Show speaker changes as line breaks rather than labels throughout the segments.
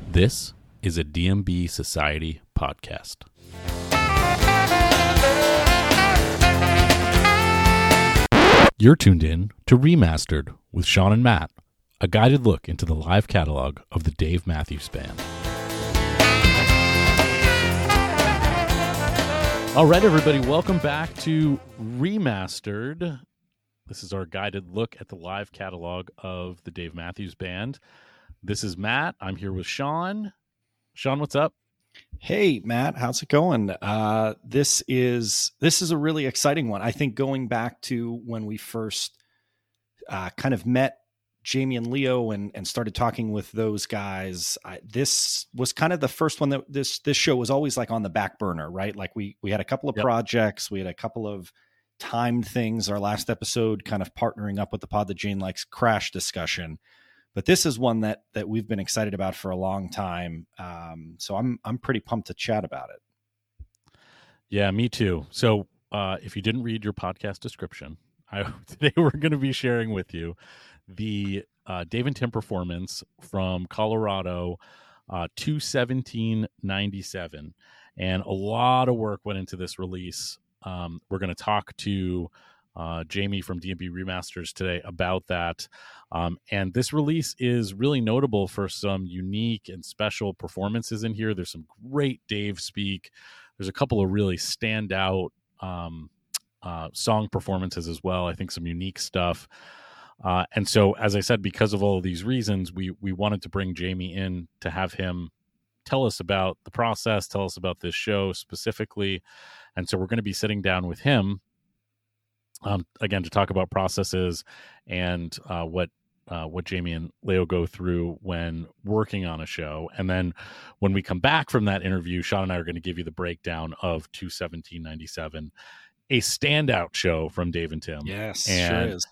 This is a DMB Society podcast. You're tuned in to Remastered with Sean and Matt, a guided look into the live catalog of the Dave Matthews Band. All right, everybody, welcome back to Remastered. This is our guided look at the live catalog of the Dave Matthews Band. This is Matt. I'm here with Sean. Sean, what's up?
Hey, Matt, how's it going? This is a really exciting one. I think going back to when we first kind of met Jamie and Leo and started talking with those guys, this was kind of the first one that this show was always like on the back burner, right? Like we had a couple of projects, we had a couple of timed things. Our last episode kind of partnering up with the Pod That Jane Likes Crash discussion. But this is one that we've been excited about for a long time. So I'm pretty pumped to chat about it.
Yeah, me too. So if you didn't read your podcast description, today we're going to be sharing with you the Dave and Tim performance from Colorado 2/17/97. And a lot of work went into this release. We're going to talk to Jamie from DMB Remasters today about that. And this release is really notable for some unique and special performances in here. There's some great Dave speak. There's a couple of really standout song performances as well. I think some unique stuff. And so, as I said, because of all of these reasons, we wanted to bring Jamie in to have him tell us about the process, tell us about this show specifically. And so we're going to be sitting down with him again, to talk about processes and what Jamie and Leo go through when working on a show. And then when we come back from that interview, Sean and I are going to give you the breakdown of 2/17/97, a standout show from Dave and Tim.
Yes,
and,
sure is.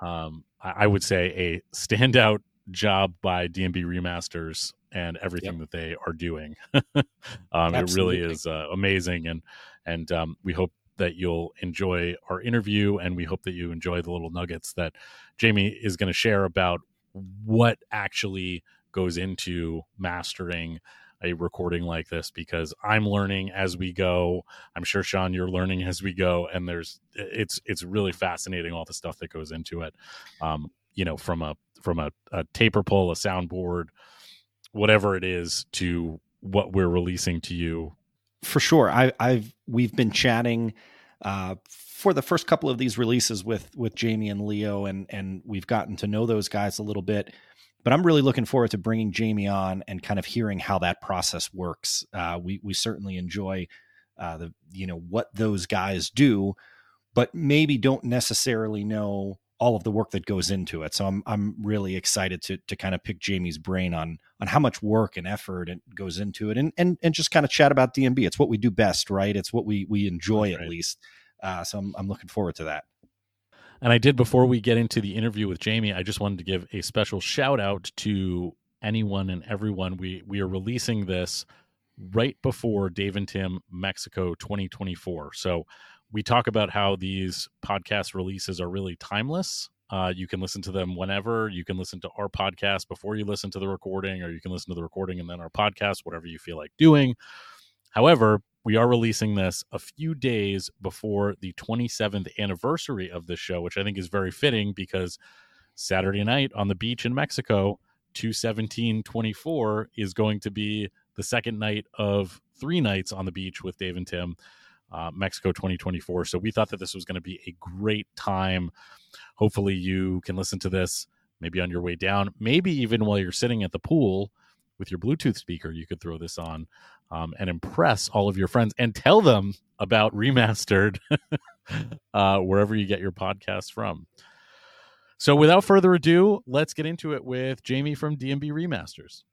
I would say a standout job by DMB Remasters and everything that they are doing. It really is amazing. And we hope that you'll enjoy our interview, and we hope that you enjoy the little nuggets that Jamie is going to share about what actually goes into mastering a recording like this, because I'm learning as we go. I'm sure, Sean, you're learning as we go, and it's really fascinating, all the stuff that goes into it. From a taper pull, a soundboard, whatever it is, to what we're releasing to you.
For sure. We've been chatting for the first couple of these releases with Jamie and Leo, and we've gotten to know those guys a little bit. But I'm really looking forward to bringing Jamie on and kind of hearing how that process works. We certainly enjoy what those guys do, but maybe don't necessarily know all of the work that goes into it. So I'm really excited to kind of pick Jamie's brain on how much work and effort it goes into it, and just kind of chat about DMB. It's what we do best, right? It's what we enjoy. That's right. At least. So I'm looking forward to that.
And I did, before we get into the interview with Jamie, I just wanted to give a special shout out to anyone and everyone. We are releasing this right before Dave and Tim Mexico 2024. So we talk about how these podcast releases are really timeless. You can listen to them whenever. You can listen to our podcast before you listen to the recording, or you can listen to the recording and then our podcast, whatever you feel like doing. However, we are releasing this a few days before the 27th anniversary of this show, which I think is very fitting, because Saturday night on the beach in Mexico, 2/17/24, is going to be the second night of 3 nights on the beach with Dave and Tim, Mexico 2024. So we thought that this was going to be a great time. Hopefully you can listen to this maybe on your way down, maybe even while you're sitting at the pool with your Bluetooth speaker. You could throw this on and impress all of your friends and tell them about Remastered wherever you get your podcasts from. So without further ado, let's get into it with Jamie from DMB Remasters.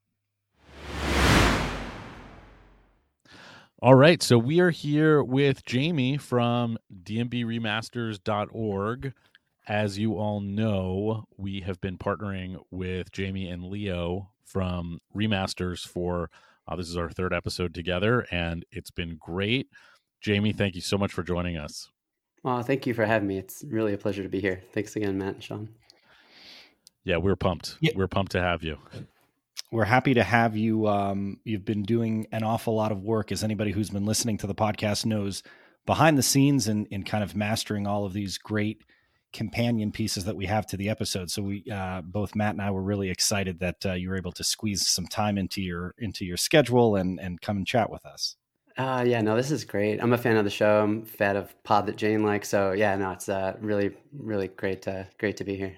All right, so we are here with Jamie from dmbremasters.org. As you all know, we have been partnering with Jamie and Leo from Remasters for this is our 3rd episode together, and it's been great. Jamie, thank you so much for joining us.
Thank you for having me. It's really a pleasure to be here. Thanks again, Matt and Sean.
Yeah, we're pumped. Yeah. We're pumped to have you.
We're happy to have you. You've been doing an awful lot of work, as anybody who's been listening to the podcast knows, behind the scenes and in kind of mastering all of these great companion pieces that we have to the episode. So we, both Matt and I, were really excited that you were able to squeeze some time into your schedule and come and chat with us.
Yeah, no, this is great. I'm a fan of the show. I'm a fan of pod that Jane likes. So yeah, no, it's really, really great to be here.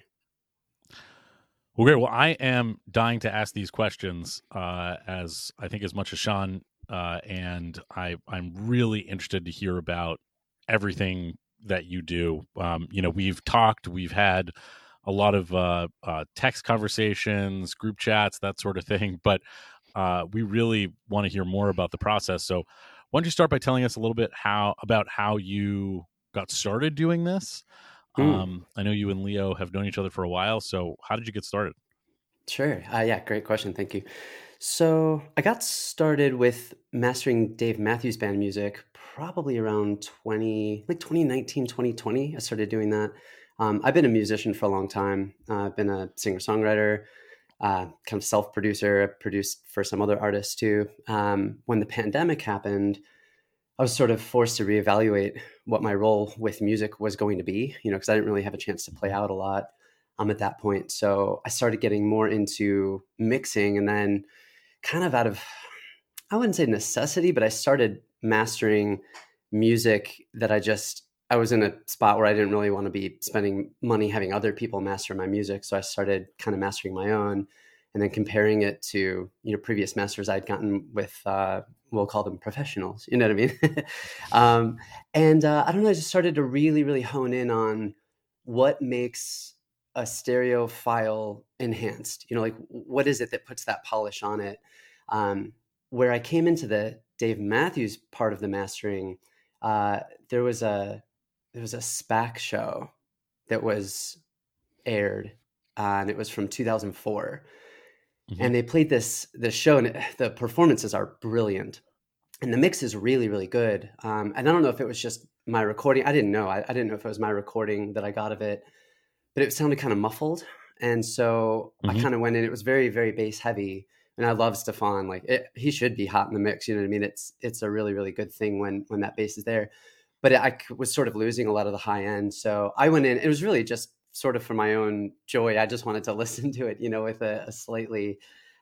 Well, great. Well, I am dying to ask these questions as I think as much as Sean, and I'm really interested to hear about everything that you do. We've had a lot of text conversations, group chats, that sort of thing, but we really want to hear more about the process. So why don't you start by telling us a little bit about how you got started doing this? I know you and Leo have known each other for a while, so how did you get started?
Sure. Yeah, great question. Thank you. So I got started with mastering Dave Matthews Band music probably around 2019, 2020. I started doing that. I've been a musician for a long time. I've been a singer-songwriter, kind of self-producer. I produced for some other artists too. When the pandemic happened, I was sort of forced to reevaluate what my role with music was going to be, because I didn't really have a chance to play out a lot at that point. So I started getting more into mixing, and then kind of out of, I wouldn't say necessity, but I started mastering music that I was in a spot where I didn't really want to be spending money having other people master my music. So I started kind of mastering my own and then comparing it to, previous masters I'd gotten with, we'll call them professionals, you know what I mean? I don't know, I just started to really, really hone in on what makes a stereo file enhanced, like what is it that puts that polish on it? Where I came into the Dave Matthews part of the mastering, there was a SPAC show that was aired, and it was from 2004. Mm-hmm. And they played this show, and the performances are brilliant, and the mix is really, really good. And I don't know if it was just my recording. I didn't know. I didn't know if it was my recording that I got of it, but it sounded kind of muffled. And so I kind of went in. It was very, very bass heavy. And I love Stefan. He should be hot in the mix. You know what I mean? It's a really, really good thing when that bass is there. But I was sort of losing a lot of the high end. So I went in. It was really just sort of for my own joy. I just wanted to listen to it, with a slightly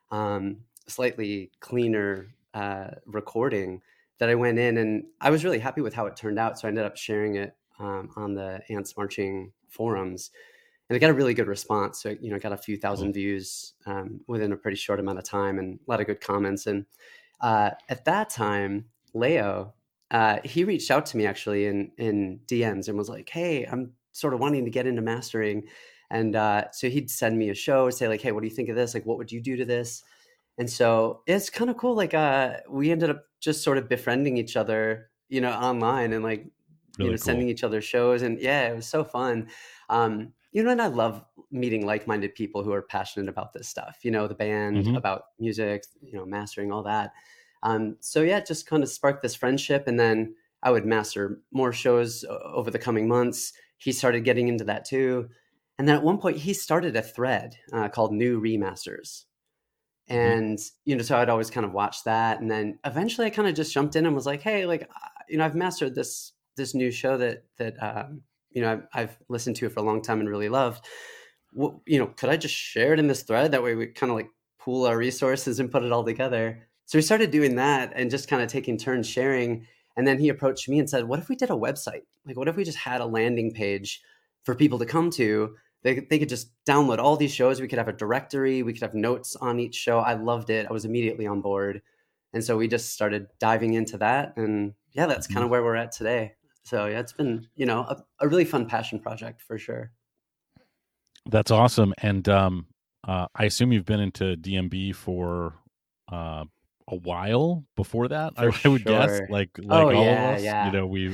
cleaner recording that I went in. And I was really happy with how it turned out. So I ended up sharing it on the Ants Marching forums. And it got a really good response. So, got a few thousand views within a pretty short amount of time, and a lot of good comments. And at that time, Leo, he reached out to me actually in DMs and was like, "Hey, I'm sort of wanting to get into mastering." And so he'd send me a show, say like, "Hey, what do you think of this? Like, what would you do to this?" And so it's kind of cool. We ended up just sort of befriending each other, online, and really cool. Sending each other shows. And yeah, it was so fun. And I love meeting like-minded people who are passionate about this stuff, the band, about music, mastering, all that. So yeah, it just kind of sparked this friendship. And then I would master more shows over the coming months. He started getting into that too. And then at one point he started a thread called New Remasters. And, so I'd always kind of watch that. And then eventually I kind of just jumped in and was like, hey, I've mastered this new show that I've listened to it for a long time and really loved. Could I just share it in this thread? That way we kind of pool our resources and put it all together. So we started doing that and just kind of taking turns sharing. And then he approached me and said, what if we did a website? What if we just had a landing page for people to come to? They could just download all these shows. We could have a directory. We could have notes on each show. I loved it. I was immediately on board. And so we just started diving into that. And yeah, that's kind of where we're at today. So yeah, it's been, a really fun passion project for sure.
That's awesome. And I assume you've been into DMB for a while before that. I would guess, like all of us.
Yeah.
We.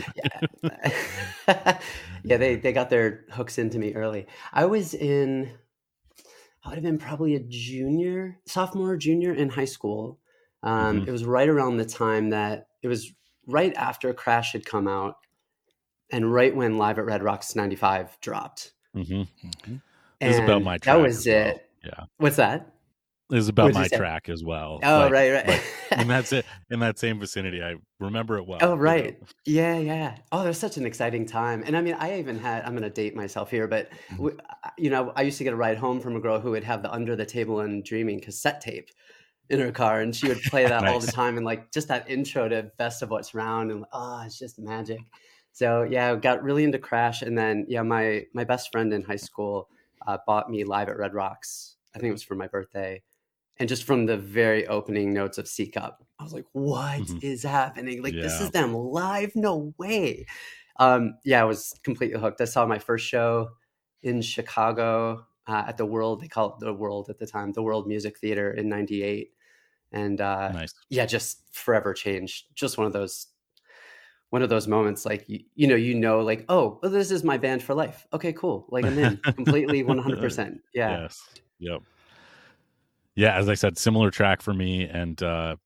Yeah, they got their hooks into me early. I would have been probably a sophomore or junior in high school. It was right around the time that it was right after Crash had come out. And right when Live at Red Rocks 95 dropped.
This is about my track.
That was it.
Yeah.
What's that?
is about
What'd you
my
say?
track as well.
Oh, right.
Like, and that's it. In that same vicinity, I remember it
Oh,
well. You know.
right. Yeah. Oh, there's such an exciting time. And I mean, I even had, I'm going to date myself here, but,
Mhm.
I used to get a ride home from a girl who would have the Under the Table and Dreaming cassette tape in her car. And she would play that all the
Nice.
time. And like just that intro to Best of What's Round. And it's just magic. So yeah, I got really into Crash. And then, yeah, my best friend in high school bought me Live at Red Rocks. I think it was for my birthday. And just from the very opening notes of C Cup, I was like, what
Mhm.
is happening? Like, this
Yeah.
is them live? No way. Yeah, I was completely hooked. I saw my first show in Chicago at the World. They call it the World at the time, the World Music Theater in '98. And
Nice.
yeah, just forever changed. Just one of those moments, like, like, oh, well, this is my band for life. Okay, cool. Like I'm in completely 100%. Yeah.
Yes. Yep. Yeah, as I said, similar track for me, and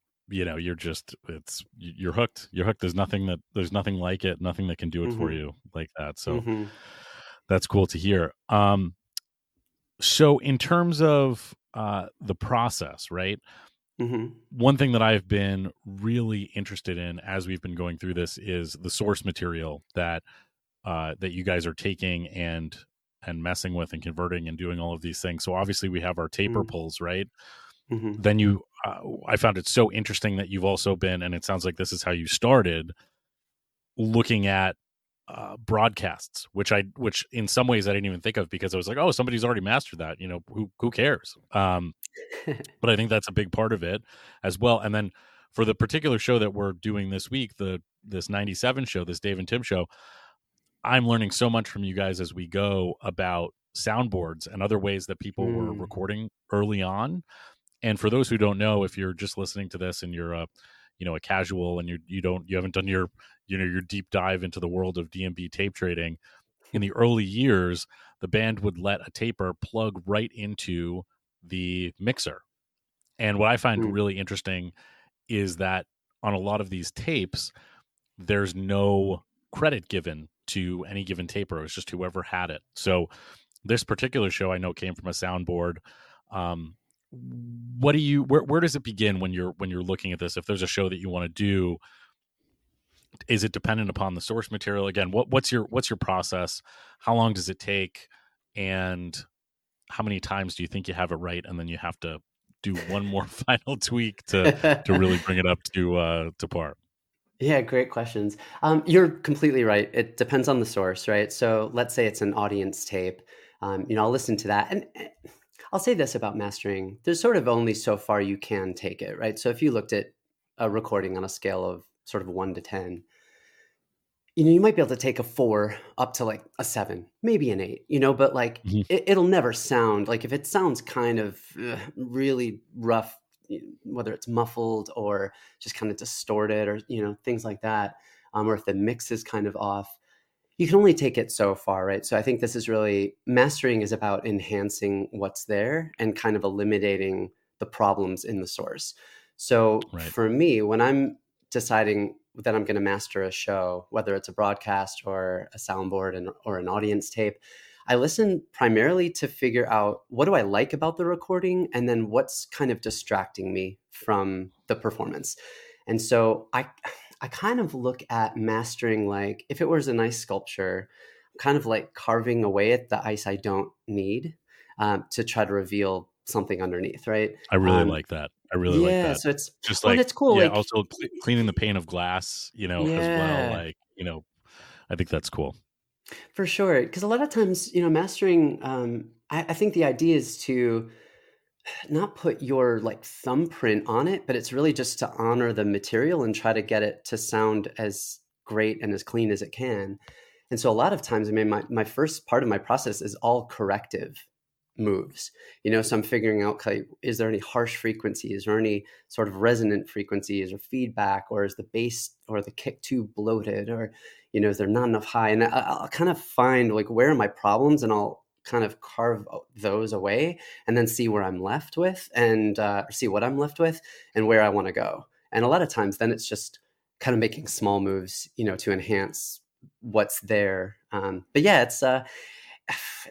you're hooked. You're hooked. There's nothing like it, nothing that can do it for
hmm
you like that. So
hmm
that's cool to hear. So in terms of the process, right?
hmm
One thing that I've been really interested in as we've been going through this is the source material that you guys are taking and messing with and converting and doing all of these things. So obviously we have our taper pulls, right?
hmm
Then I found it so interesting that you've also been, and it sounds like this is how you started, looking at broadcasts, which in some ways I didn't even think of, because I was like, oh, somebody's already mastered that. Who cares? But I think that's a big part of it as well. And then for the particular show that we're doing this week, this 97 show, this Dave and Tim show, I'm learning so much from you guys as we go about soundboards and other ways that people were
Mm.
recording early on. And for those who don't know, if you're just listening to this and you're a casual and you haven't done your deep dive into the world of DMB tape trading, in the early years, the band would let a taper plug right into the mixer. And what I find
Mm.
really interesting is that on a lot of these tapes, there's no credit given to any given taper. It's just whoever had it. So this particular show I know came from a soundboard. Where does it begin when you're looking at this? If there's a show that you want to do, is it dependent upon the source material? Again, what's your process? How long does it take? And how many times do you think you have it right? And then you have to do one more final tweak to really bring it up to par.
Yeah, great questions. You're completely right. It depends on the source, right? So let's say it's an audience tape. I'll listen to that. And I'll say this about mastering. There's sort of only so far you can take it, right? So if you looked at a recording on a scale of sort of 1 to 10, you might be able to take a 4 up to like a 7, maybe an 8, but like
Mhm.
it'll never sound like, if it sounds kind of really rough, whether it's muffled or just kind of distorted or, things like that, or if the mix is kind of off, you can only take it so far, right? So I think this is really, mastering is about enhancing what's there and kind of eliminating the problems in the source. So
Right.
for me, when I'm deciding that I'm going to master a show, whether it's a broadcast or a soundboard or an audience tape, I listen primarily to figure out, what do I like about the recording, and then what's kind of distracting me from the performance. And so I kind of look at mastering like, if it was a nice sculpture, kind of like carving away at the ice I don't need, to try to reveal something underneath, right?
I really like that. I really like
Yeah,
that.
so it's,
Just
well, and
like,
it's cool.
yeah,
Like,
also cleaning the pane of glass, as well.
yeah,
Like, I think that's cool.
for sure. Because a lot of times, mastering, I think the idea is to not put your like thumbprint on it, but it's really just to honor the material and try to get it to sound as great and as clean as it can. And so a lot of times, I mean, my first part of my process is all corrective moves. So I'm figuring out, okay, is there any harsh frequencies or any sort of resonant frequencies or feedback, or is the bass or the kick too bloated, or, is there not enough high? And I'll kind of find like, where are my problems, and I'll kind of carve those away and then see where I'm left with, and see what I'm left with and where I want to go. And a lot of times then it's just kind of making small moves, to enhance what's there. But yeah, it's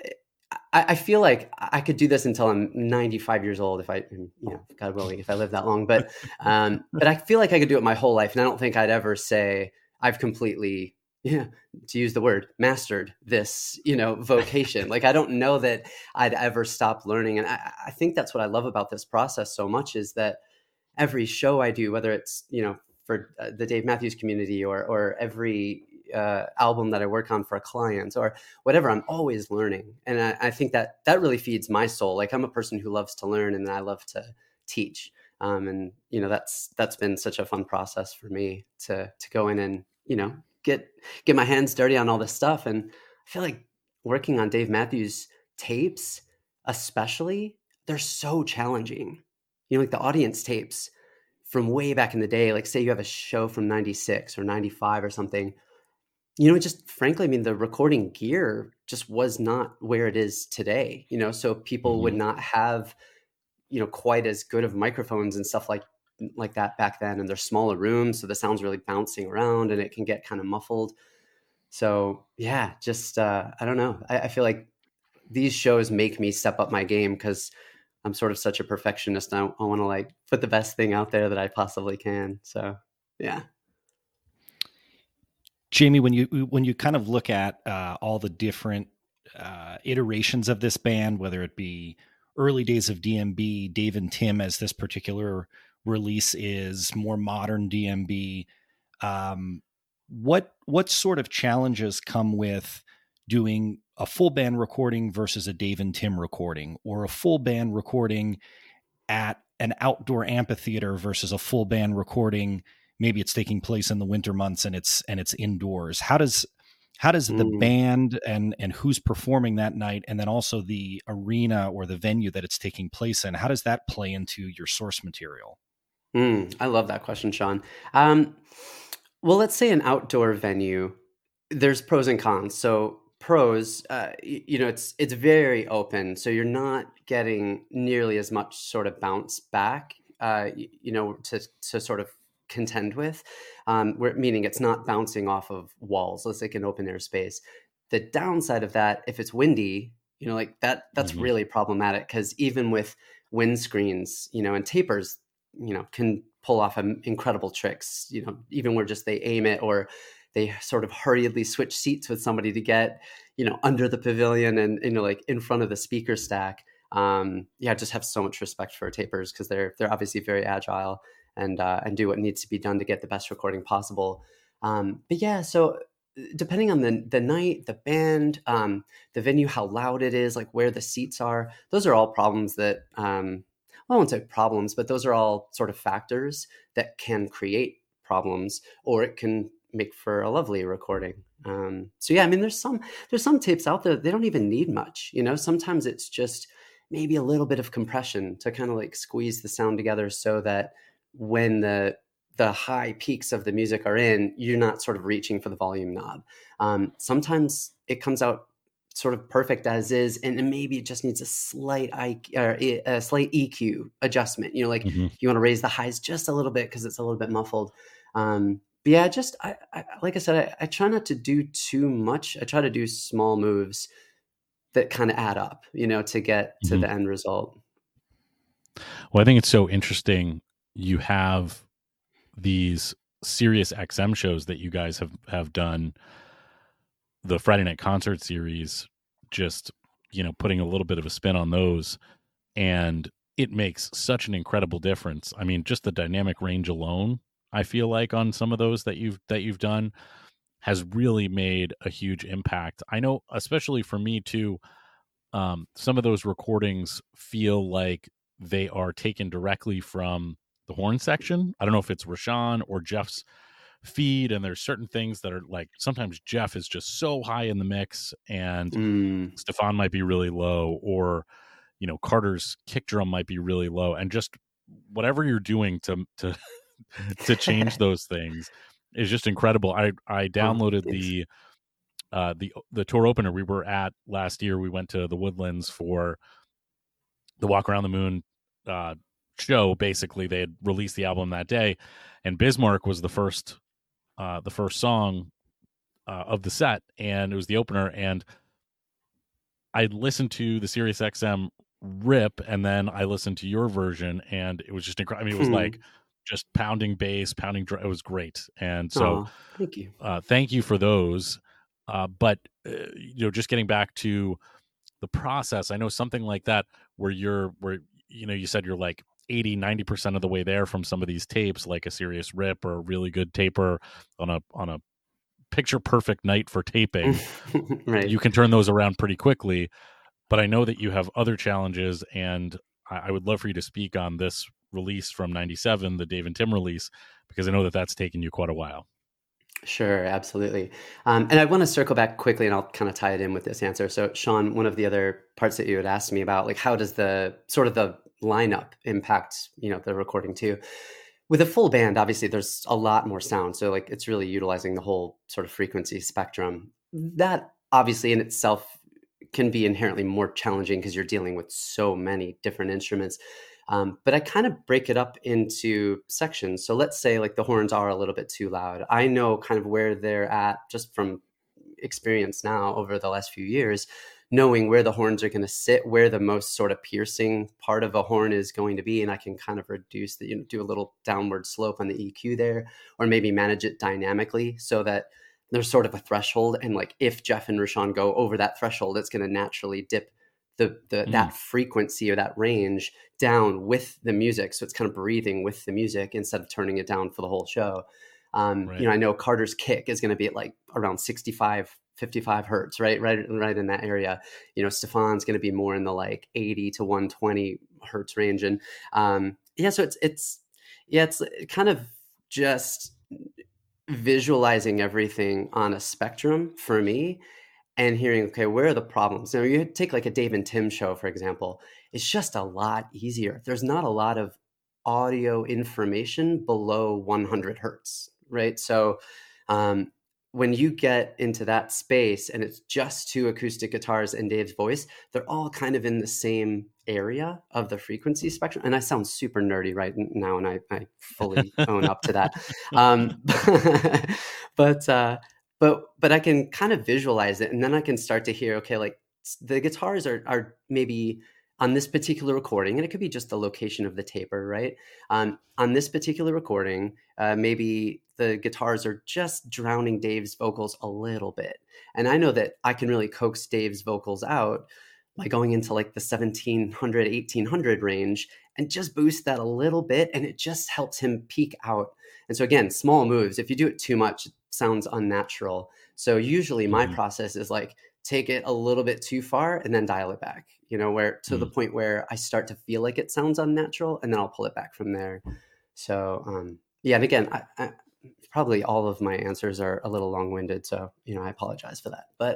I feel like I could do this until I'm 95 years old if I, God willing, if I live that long. But I feel like I could do it my whole life, and I don't think I'd ever say I've completely, to use the word, mastered this, vocation. Like I don't know that I'd ever stop learning, and I think that's what I love about this process so much is that every show I do, whether it's for the Dave Matthews community or every album that I work on for a client or whatever, I'm always learning. And I think that really feeds my soul. Like I'm a person who loves to learn and I love to teach. And that's been such a fun process for me to go in and, get my hands dirty on all this stuff. And I feel like working on Dave Matthews tapes, especially, they're so challenging. Like the audience tapes from way back in the day, like say you have a show from 96 or 95 or something, just frankly, I mean, the recording gear just was not where it is today, so people would not have, quite as good of microphones and stuff like that back then. And they're smaller rooms. So the sound's really bouncing around and it can get kind of muffled. So yeah, just, I don't know. I feel like these shows make me step up my game because I'm sort of such a perfectionist. I want to like put the best thing out there that I possibly can. So yeah.
Jamie, when you kind of look at all the different iterations of this band, whether it be early days of DMB, Dave and Tim, as this particular release is, more modern DMB, what sort of challenges come with doing a full band recording versus a Dave and Tim recording, or a full band recording at an outdoor amphitheater versus a full band recording? Maybe it's taking place in the winter months and it's indoors. How does the band and who's performing that night, and then also the arena or the venue that it's taking place in, how does that play into your source material?
I love that question, Sean. Well, let's say an outdoor venue, there's pros and cons. So pros, it's very open. So you're not getting nearly as much sort of bounce back, to sort of contend with, meaning it's not bouncing off of walls. Let's say an open air space. The downside of that, if it's windy, that's really problematic, because even with windscreens, and tapers, can pull off incredible tricks, even where just they aim it or they sort of hurriedly switch seats with somebody to get, under the pavilion and, like in front of the speaker stack. Just have so much respect for tapers, because they're obviously very agile and do what needs to be done to get the best recording possible. But yeah, so depending on the night, the band, the venue, how loud it is, like where the seats are, those are all problems that, I won't say problems, but those are all sort of factors that can create problems, or it can make for a lovely recording. So yeah, I mean, there's some tapes out there, they don't even need much, sometimes it's just maybe a little bit of compression to kind of like squeeze the sound together so that when the high peaks of the music are in, you're not sort of reaching for the volume knob. Sometimes it comes out sort of perfect as is, and maybe it just needs a slight EQ adjustment. You want to raise the highs just a little bit because it's a little bit muffled. But yeah, just I like I said, I try not to do too much. I try to do small moves that kind of add up, to get to the end result.
Well, I think it's so interesting. You have these Sirius XM shows that you guys have done, the Friday Night Concert series, just, putting a little bit of a spin on those. And it makes such an incredible difference. I mean, just the dynamic range alone, I feel like on some of those that you've done has really made a huge impact. I know, especially for me too, some of those recordings feel like they are taken directly from the horn section. I don't know if it's Rashawn or Jeff's feed, and there's certain things that are like, sometimes Jeff is just so high in the mix and Stefan might be really low, or Carter's kick drum might be really low, and just whatever you're doing to to change those things is just incredible. I downloaded the tour opener we were at last year. We went to the Woodlands for the Walk Around the Moon show. Basically, they had released the album that day, and Bismarck was the first song of the set, and it was the opener. And I listened to the Sirius XM rip, and then I listened to your version, and it was just incredible. I mean, it was like just pounding bass, pounding drum. It was great. And so
Oh, thank you.
thank you for those. But just getting back to the process, I know something like that where you said you're like 80-90% of the way there from some of these tapes, like a Serious Rip or a really good taper on a picture perfect night for taping.
Right.
You can turn those around pretty quickly. But I know that you have other challenges, and I would love for you to speak on this release from '97, the Dave and Tim release, because I know that that's taken you quite a while.
Sure, absolutely. And I want to circle back quickly, and I'll kind of tie it in with this answer. So, Sean, one of the other parts that you had asked me about, like, how does the sort of the lineup impact, the recording too? With a full band, obviously, there's a lot more sound. So, like, it's really utilizing the whole sort of frequency spectrum. That obviously in itself can be inherently more challenging because you're dealing with so many different instruments. But I kind of break it up into sections. So let's say like the horns are a little bit too loud. I know kind of where they're at just from experience now over the last few years, knowing where the horns are going to sit, where the most sort of piercing part of a horn is going to be. And I can kind of reduce do a little downward slope on the EQ there, or maybe manage it dynamically so that there's sort of a threshold. And like if Jeff and Rashawn go over that threshold, it's going to naturally dip that frequency or that range down with the music. So it's kind of breathing with the music instead of turning it down for the whole show.
Right.
I know Carter's kick is going to be at like around 65, 55 hertz, right in that area. Stefan's going to be more in the like 80 to 120 hertz range. And so it's kind of just visualizing everything on a spectrum for me and hearing, okay, where are the problems? Now you take like a Dave and Tim show, for example, it's just a lot easier. There's not a lot of audio information below 100 hertz, right? So when you get into that space and it's just two acoustic guitars and Dave's voice, they're all kind of in the same area of the frequency spectrum. And I sound super nerdy right now, and I fully own up to that. But I can kind of visualize it, and then I can start to hear, okay, like the guitars are maybe on this particular recording, and it could be just the location of the taper, right? On this particular recording, maybe the guitars are just drowning Dave's vocals a little bit. And I know that I can really coax Dave's vocals out by going into like the 1700, 1800 range and just boost that a little bit. And it just helps him peak out. And so again, small moves. If you do it too much, it sounds unnatural. So usually my process is like, take it a little bit too far and then dial it back, where to the point where I start to feel like it sounds unnatural, and then I'll pull it back from there. So, and again, I probably all of my answers are a little long-winded, so, I apologize for that. But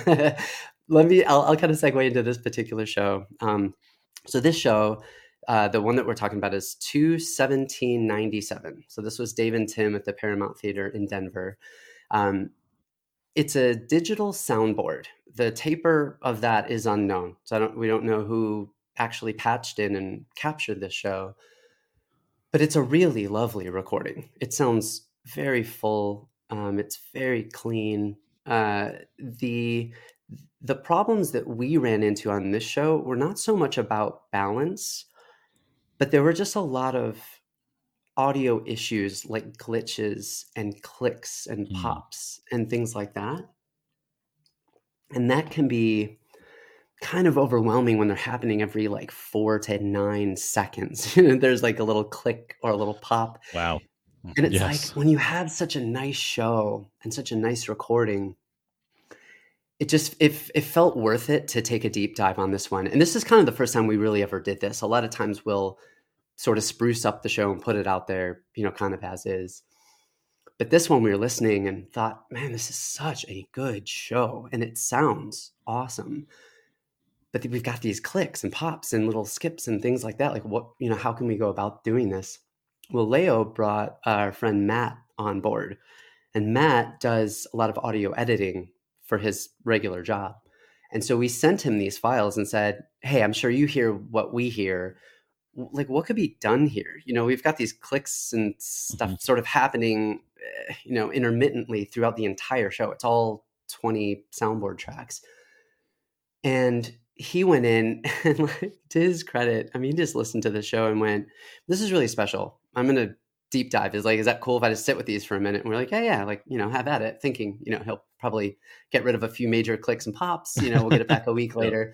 I'll kind of segue into this particular show. So this show, the one that we're talking about is 2/17/97. So this was Dave and Tim at the Paramount Theater in Denver. It's a digital soundboard. The taper of that is unknown. So we don't know who actually patched in and captured this show, but it's a really lovely recording. It sounds very full. It's very clean. The problems that we ran into on this show were not so much about balance, but there were just a lot of audio issues like glitches and clicks and pops and things like that. And that can be kind of overwhelming when they're happening every like 4 to 9 seconds. There's like a little click or a little pop.
Wow.
And it's like when you have such a nice show and such a nice recording, it felt worth it to take a deep dive on this one. And this is kind of the first time we really ever did this. A lot of times we'll sort of spruce up the show and put it out there, kind of as is. But this one we were listening and thought, man, this is such a good show and it sounds awesome. But we've got these clicks and pops and little skips and things like that. Like what, how can we go about doing this? Well, Leo brought our friend Matt on board, and Matt does a lot of audio editing for his regular job. And so we sent him these files and said, hey, I'm sure you hear what we hear. Like what could be done here? We've got these clicks and stuff sort of happening, intermittently throughout the entire show. It's all 20 soundboard tracks. And he went in and, like, to his credit, I mean, he just listened to the show and went, "This is really special. I'm going to deep dive." Is like, "Is that cool if I just sit with these for a minute?" And we're like, yeah, like, have at it. Thinking, he'll probably get rid of a few major clicks and pops. We'll get it back a week later.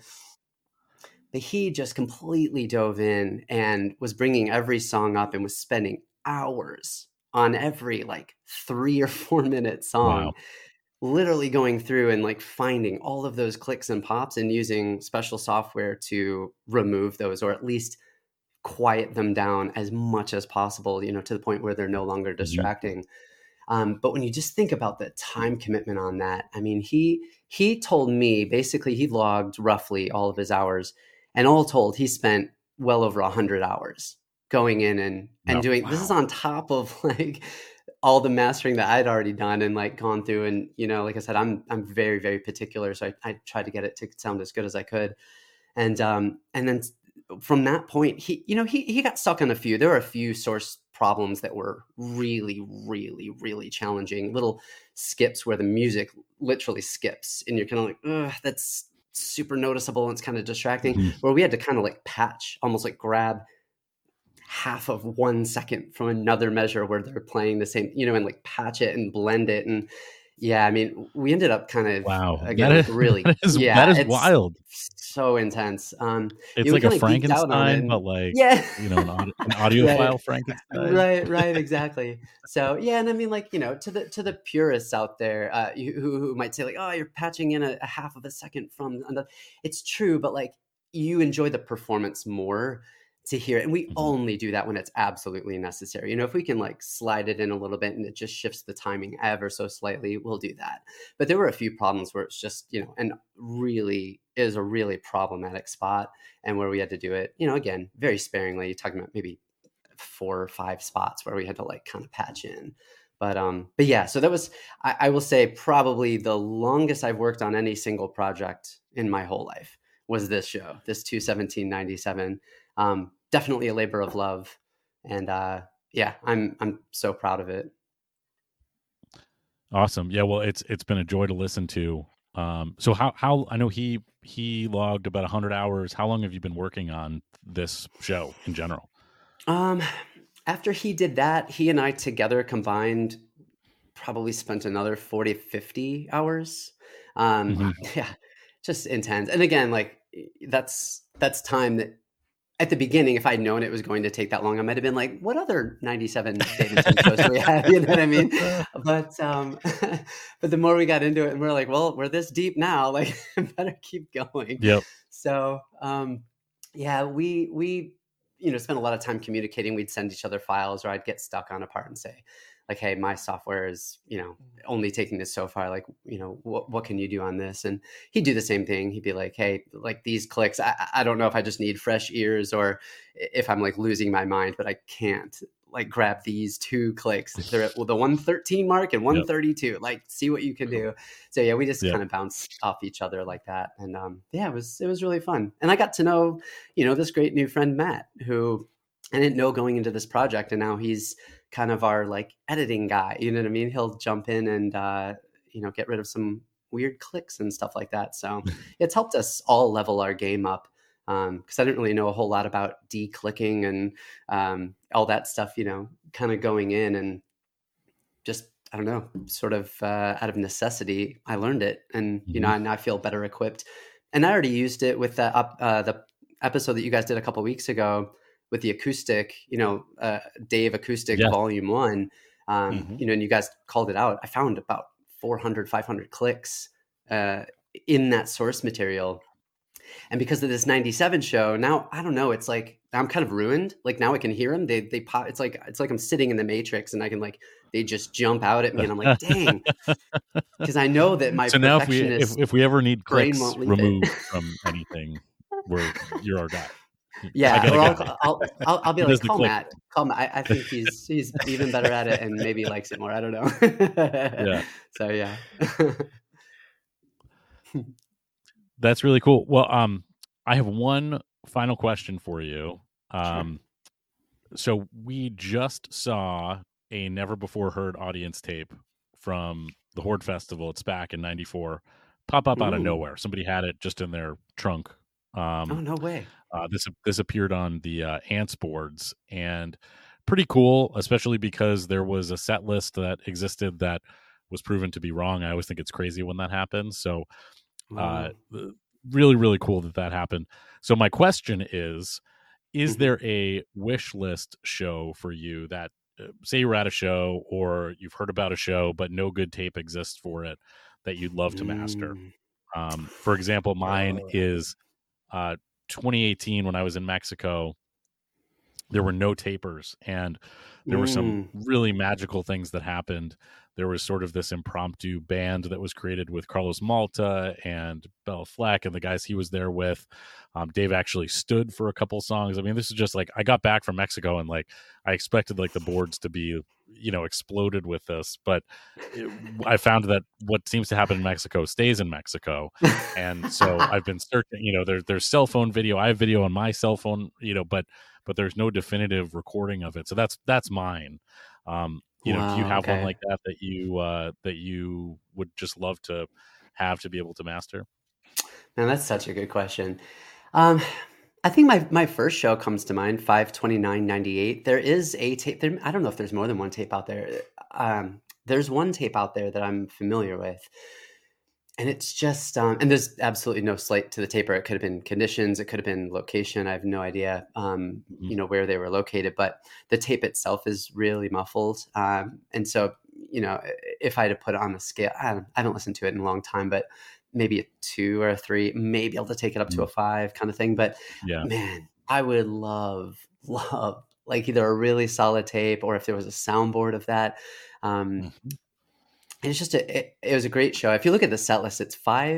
But he just completely dove in and was bringing every song up and was spending hours on every like 3 or 4 minute song.
Wow.
Literally going through and like finding all of those clicks and pops and using special software to remove those, or at least quiet them down as much as possible, to the point where they're no longer distracting. But when you just think about the time commitment on that, I mean, he told me basically he logged roughly all of his hours, and all told, he spent well over 100 hours going in and doing. Wow. This is on top of like all the mastering that I'd already done and like gone through. And, like I said, I'm very, very particular. So I tried to get it to sound as good as I could. And then from that point, he got stuck on a few. There were a few source problems that were really, really, really challenging. Little skips where the music literally skips and you're kind of like, ugh, that's super noticeable and it's kind of distracting. Where we had to kind of like patch, almost like grab half of 1 second from another measure where they're playing the same, and like patch it and blend it. And yeah, I mean, we ended up kind of,
wow,
again,
that is,
really,
that is wild.
So intense.
It's like a Frankenstein, but like, an audio
right.
file Frankenstein.
Right, exactly. So yeah, and I mean, like, to the purists out there, who might say like, oh, you're patching in a half of a second from another. It's true, but like, you enjoy the performance more to hear it. And we only do that when it's absolutely necessary. If we can like slide it in a little bit and it just shifts the timing ever so slightly, we'll do that. But there were a few problems where it's just, and really is a really problematic spot, and where we had to do it, again, very sparingly. You're talking about maybe 4 or 5 spots where we had to like kind of patch in. But yeah, so that was, I will say, probably the longest I've worked on any single project in my whole life was this show, this 2/17/97. Definitely a labor of love, and yeah, I'm so proud of it.
Awesome. Yeah, well, it's been a joy to listen to. So how I know he logged about 100 hours. How long have you been working on this show in general?
After he did that, he and I together combined probably spent another 40, 50 hours. Yeah, just intense. And again, like that's time that at the beginning, if I'd known it was going to take that long, I might have been like, what other 97 Davidson shows do we have? You know what I mean? But the more we got into it, and we're like, well, we're this deep now, like, better keep going.
Yep.
So, yeah, we spent a lot of time communicating. We'd send each other files, or I'd get stuck on a part and say, like, hey, my software is, only taking this so far. Like, what can you do on this? And he'd do the same thing. He'd be like, hey, like these clicks, I don't know if I just need fresh ears or if I'm like losing my mind, but I can't like grab these 2 clicks. They're at the 113 mark and 132, yep. Like see what you can do. So yeah, we just kind of bounced off each other like that. And yeah, it was really fun. And I got to know, this great new friend, Matt, who I didn't know going into this project. And now he's kind of our like editing guy, you know what I mean? He'll jump in and, get rid of some weird clicks and stuff like that. So it's helped us all level our game up. Cause I didn't really know a whole lot about de-clicking and, all that stuff, kind of going in, and just, I don't know, sort of, out of necessity, I learned it, and, and I feel better equipped. And I already used it with the episode that you guys did a couple of weeks ago with the acoustic, Dave Acoustic Volume 1, and you guys called it out. I found about 400, 500 clicks in that source material. And because of this 97 show, now, I don't know, it's like, I'm kind of ruined. Like now I can hear them. They pop. It's like I'm sitting in the Matrix and I can like, they just jump out at me and I'm like, dang. Because I know that my perfectionist
now if we ever need clicks removed from anything, you're our guy.
Yeah, I'll be like, call Matt. I think he's even better at it and maybe likes it more. I don't know. Yeah. So yeah.
That's really cool. Well, I have one final question for you. Sure. So we just saw a never before heard audience tape from the Horde Festival. It's back in '94 pop up out of
Ooh.
nowhere. Somebody had it just in their trunk.
Oh, no way.
This appeared on the Ants boards, and pretty cool, especially because there was a set list that existed that was proven to be wrong. I always think it's crazy when that happens. So
Wow.
really, really cool that happened. So my question is
Mhm.
there a wish list show for you that, say you're at a show or you've heard about a show, but no good tape exists for it that you'd love to master?
Mm.
For example, mine
Oh.
is 2018 when I was in Mexico. There were no tapers, and there were some
Mm.
really magical things that happened. There was sort of this impromptu band that was created with Carlos Malta and Bella Fleck and the guys he was there with. Dave actually stood for a couple songs. I mean, this is just like, I got back from Mexico and like I expected like the boards to be, exploded with this, but I found that what seems to happen in Mexico stays in Mexico. And so I've been searching, there's cell phone video. I have video on my cell phone, but there's no definitive recording of it. So that's mine. Do you
Wow.
have one
Okay.
like that you would just love to have to be able to master?
Man, that's such a good question. Um, I think my first show comes to mind, 5/29/98. There is a tape there. I don't know if there's more than one tape out there. There's one tape out there that I'm familiar with. And it's just, and there's absolutely no slight to the taper. It could have been conditions, it could have been location. I have no idea,
Mhm.
where they were located, but the tape itself is really muffled. And so, if I had to put it on a scale, I haven't listened to it in a long time, but maybe a 2 or a 3, maybe able to take it up to a
Mhm.
5 kind of thing. But
Yeah.
man, I would love like either a really solid tape or if there was a soundboard of that. Um,
Mhm.
and it's just it was a great show. If you look at the set list, it's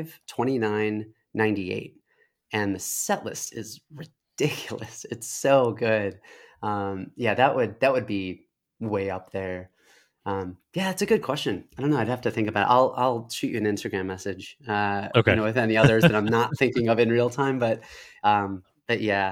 5/29/98, and the set list is ridiculous. It's so good. Yeah, that would be way up there. Yeah, it's a good question. I don't know. I'd have to think about it. I'll shoot you an Instagram message.
Okay.
With any others that I'm not thinking of in real time, but yeah,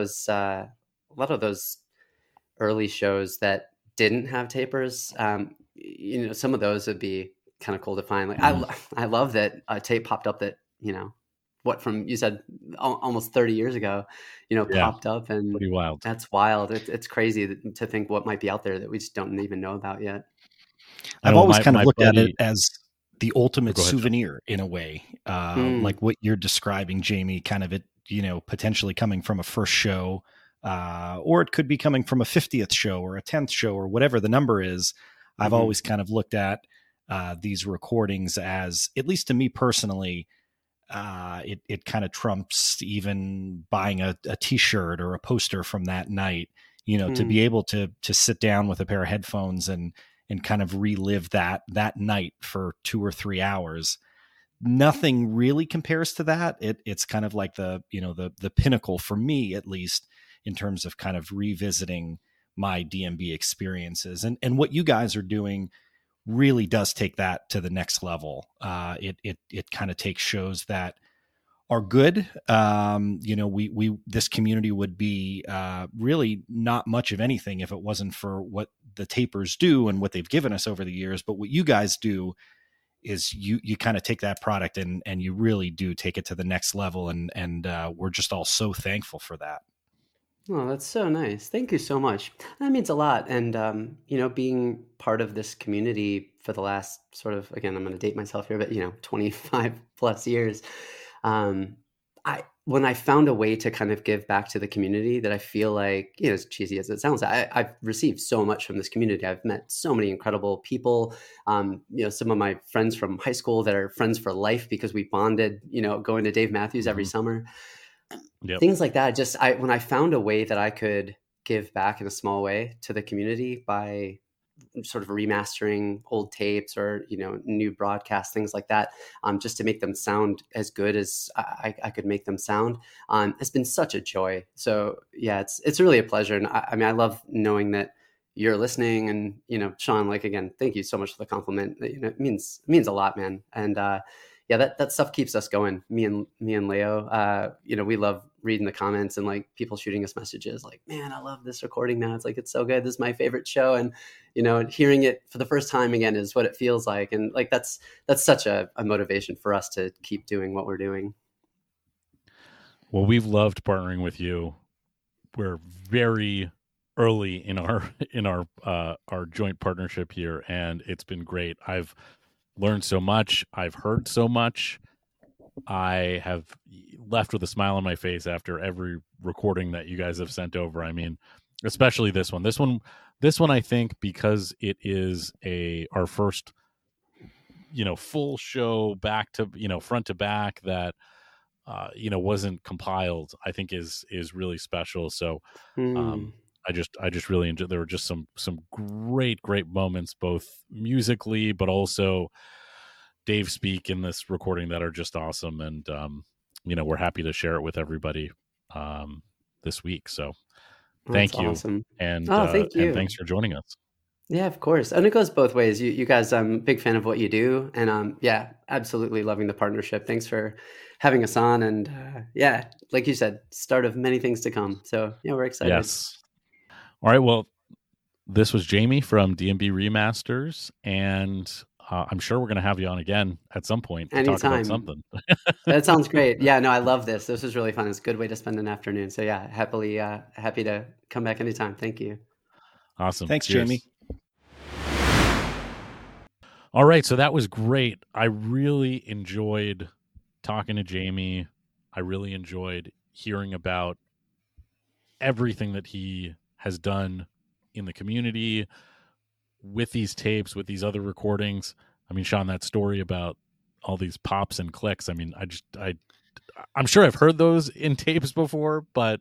a lot of those early shows that didn't have tapers, some of those would be kind of cool to find. Like
Mhm.
I love that a tape popped up that, what from you said almost 30 years ago,
Yeah.
popped up, and
Pretty wild.
that's wild. It's crazy to think what might be out there that we just don't even know about yet.
I
I've
know
always
my
kind of
my
looked at it
buddy.
as the
Oh,
ultimate
go ahead, John.
souvenir in a way,
Mm,
like what you're describing, Jamie. Kind of it, potentially coming from a first show, or it could be coming from a 50th show or a 10th show or whatever the number is. I've
mhm,
always kind of looked at these recordings as, at least to me personally, it kind of trumps even buying a T-shirt or a poster from that night. To be
mm,
able to sit down with a pair of headphones and kind of relive that night for 2 or 3 hours. Nothing really compares to that. It's kind of like the pinnacle for me, at least, in terms of kind of revisiting my DMB experiences. And what you guys are doing really does take that to the next level. It kind of takes shows that are good. We this community would be really not much of anything if it wasn't for what the tapers do and what they've given us over the years. But what you guys do is you kind of take that product and you really do take it to the next level. And we're just all so thankful for that.
Oh, that's so nice. Thank you so much. That means a lot. And, being part of this community for the last sort of, again, I'm going to date myself here, but, 25 plus years. Um, when I found a way to kind of give back to the community that I feel like, as cheesy as it sounds, I've received so much from this community. I've met so many incredible people. Some of my friends from high school that are friends for life because we bonded, going to Dave Matthews every
Mhm.
summer.
Yep.
Things like that. Just when I found a way that I could give back in a small way to the community by sort of remastering old tapes or new broadcasts, things like that, just to make them sound as good as I could make them sound, has been such a joy. So yeah, it's really a pleasure, and I mean I love knowing that you're listening, and Sean, like again, thank you so much for the compliment. It means a lot, man. And yeah, that stuff keeps us going. Me and Leo, we love reading the comments and like people shooting us messages like, man, I love this recording now. It's like, it's so good. This is my favorite show. And, hearing it for the first time again is what it feels like. And like, that's such a motivation for us to keep doing what we're doing.
Well, we've loved partnering with you. We're very early in our joint partnership here, and it's been great. I've learned so much. I've heard so much. I have left with a smile on my face after every recording that you guys have sent over. I mean, especially this one. This one, I think, because it is our first, full show back to, front to back that, wasn't compiled, I think is really special. So, I just really enjoyed. There were just some great moments, both musically, but also Dave speak in this recording that are just awesome. And, we're happy to share it with everybody this week. So thank you.
Awesome.
And,
thank you.
And thanks for joining us.
Yeah, of course. And it goes both ways. You guys, I'm a big fan of what you do. And yeah, absolutely loving the partnership. Thanks for having us on. And yeah, like you said, start of many things to come. So yeah, we're excited.
Yes. All right. Well, this was Jamie from D&B Remasters, and I'm sure we're going to have you on again at some point to talk about something.
That sounds great. Yeah, no, I love this. This was really fun. It's a good way to spend an afternoon. So yeah, happy to come back anytime. Thank you.
Awesome.
Thanks,
Cheers.
Jamie.
All right. So that was great. I really enjoyed talking to Jamie. I really enjoyed hearing about everything that he has done in the community with these tapes, with these other recordings. I mean, Sean, that story about all these pops and clicks. I mean, I'm sure I've heard those in tapes before, but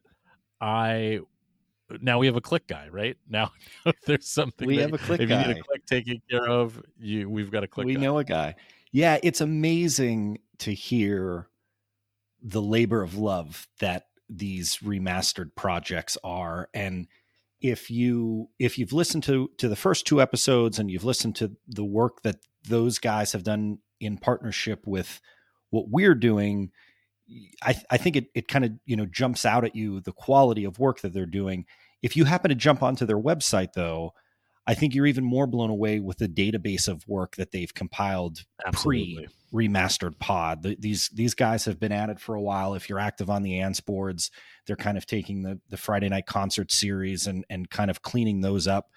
now we have a click guy, right? Now there's something
we have a click
if
guy.
You need a click taken care of, we've got a click
we
guy.
Know a guy. Yeah, it's amazing to hear the labor of love that these remastered projects are. And if you've listened to the first two episodes and you've listened to the work that those guys have done in partnership with what we're doing, I think it kind of, jumps out at you, the quality of work that they're doing. If you happen to jump onto their website, though, I think you're even more blown away with the database of work that they've compiled pre-remastered pod. These guys have been at it for a while. If you're active on the Ants boards, they're kind of taking the Friday Night Concert series and kind of cleaning those up.